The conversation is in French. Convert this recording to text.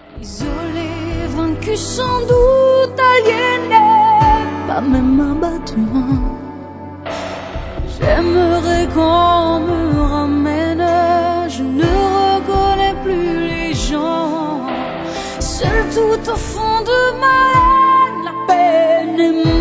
Isolé, vaincu sans doute, aliéné, pas même abattement. J'aimerais qu'on me ramène, je ne reconnais plus les gens. Seul tout au fond de ma haine, la peine est